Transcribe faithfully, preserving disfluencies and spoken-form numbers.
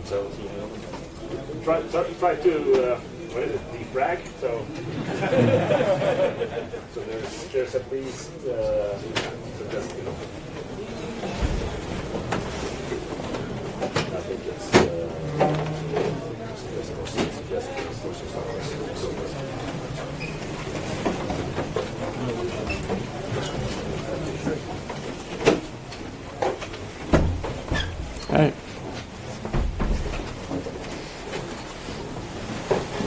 So you know, try try, try to uh, what is it? Defrag. So so there's there's at least uh, so just, you know, I think it's uh, just just All right.